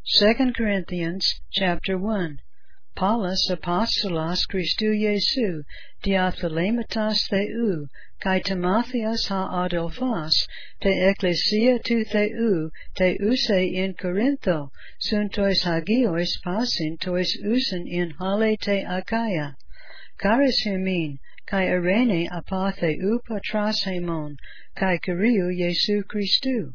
2 Corinthians chapter 1. Paulus apostolos Christou Iesu, diathelematos Theou, kai Timotheus ha Adelphos, te ecclesia tu Theou, te use in Corintho, sun tois hagios pasin tois usen in hale te Achaia. Charis humin, kai arene apa Theou patras hemon, kai Kyriou Iesu Christou.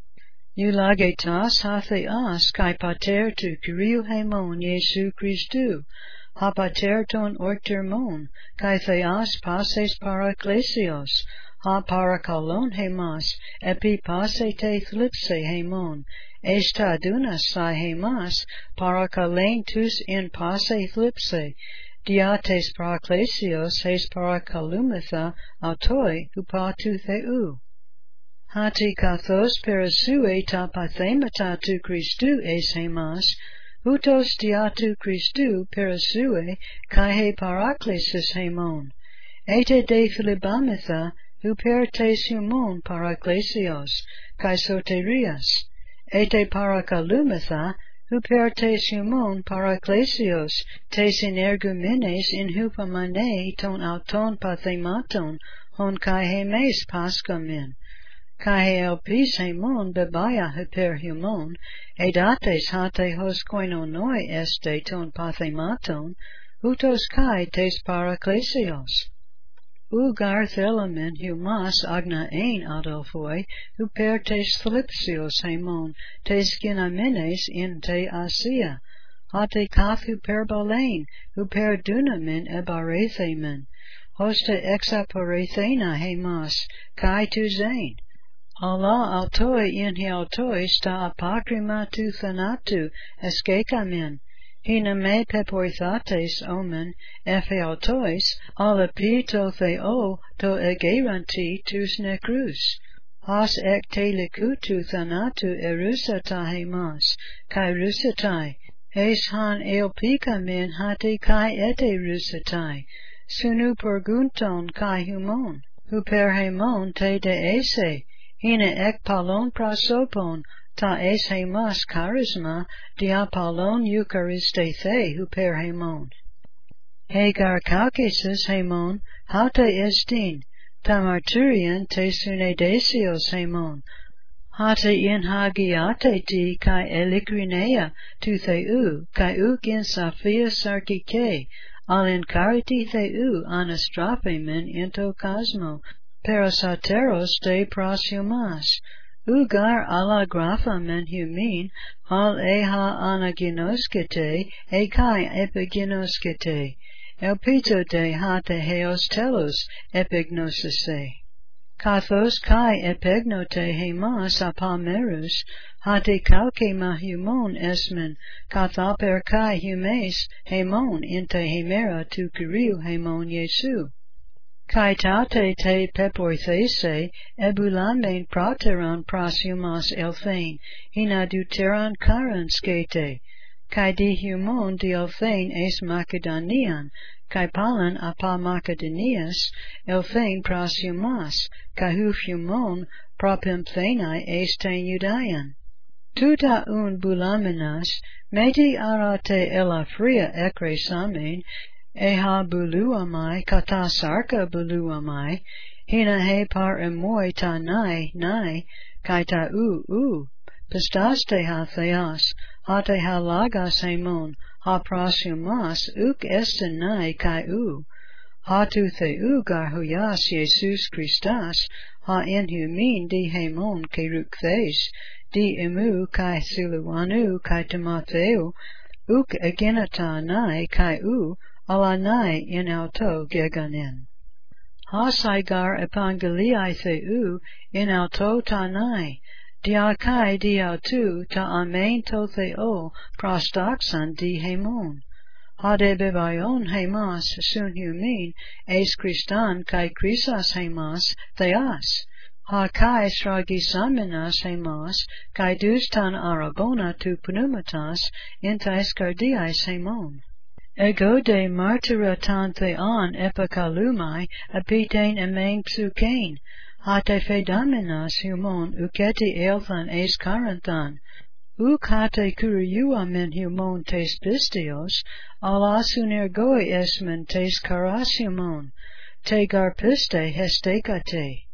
Eulagetas ha theas kai pater tu Kyriou hemon Iesu Christou, ha pater ton ortermon, kai theas pases paraklesios, ha parakalon hemas, epi pase te thlipse hemon, esta dunas sai hemas, parakalen tus in pase thlipse, diates paraklesios hes parakalumetha autoi hupa tu Theou. Hati kathos perasue ta pathemata tu Christou es hemas, hutos diatu Christou perasue kai he paraklesis hemon. Ete de philibametha hupertes humon paraklesios, kai soterias. Ete parakalumetha hupertes humon paraklesios, tes energumenes in hupamane ton auton pathematon, hon kai hemes paskamin. Kai elpis hemon bebaya hyper humon, edates hate hos koinonoi este ton pathematon, hutos kai tes paraklesios. Ugar thelamin humas agna ein adelphoi, huper tes thlipsios hemon, tes ginamenes in te asia, hate kath huperbalain, huper dunamin ebarethemin, hosta exaporethena hemas, kai tu zain. Allah autoi in autois ta apakrima tu thanatu eskekamin, hina me pepoithates omen, efe autois, alapi to theo to egeranti tus necrus. Has ek te likutu thanatu erusata hemas, kai rusatai, es han elpikamin hati kai ete rusatai, sunu pergunton kai humon, huper hemon te de ese, hina ek palon prosopon, ta es hemas charisma, dia palon euchariste the huper hemon. Hegar kaukesis hemon, hata estin, ta marturian te sunedesios hemon, hata in hagiate ti kai elikrinea tu Theou, kai uk in Sophia sarkike, al in cariti Theou anastraphemen into cosmo, parasateros de proshumas, ugar ala graphamen humin, al eha anaginoskete, e kai epiginoskete, elpito de hate heos telos epignosise. Kathos kai epignote hemas apamerus, hate kauke mahumon esmen, kathaper kai humes hemon inte hemera tu Kyriou hemon Iesu. Kai tate te pepoithese, ebulamen prateron proshumas elthein, hina deuteron karan skete, kai di humon di elthein es Macedonian, kai palan apa Macedonias, elthein proshumas, kai hu humon propimthenai es ten Judaean. Tuta un bulamenas, meti arate elafria ekre samen, eha buluamai kata sarka buluamai, hina he par emoi ta nai, kai ta pistaste ha theas, hate ha lagas hemon, ha proshumas, uk esten nai kai ha tu Theou gar huyas Jesus Christas, ha en humin di hemon keruk thes, di emu kai siluanu kai Timotheu, uk agenata nai kai alanai in auto geganen. Hasaigar epangeliai Theou in auto tanai, diakai diautu ta amen to Theo prostaxan di hemon. Hade bebayon hemas sun humin, es Christan kai Chrisas hemas theas. Ha kai sragisamenas hemas, kai dustan arabona tu pneumatas, intais cardiais hemon. Ego de martyra tan theon epikalumai, apitein emen psukein, hate fedamenas humon uketi elthan es karanthan, Ukate kuriua men humon tes pistios, alasun ergoi esmen tes karasiumon, te garpiste hestekate.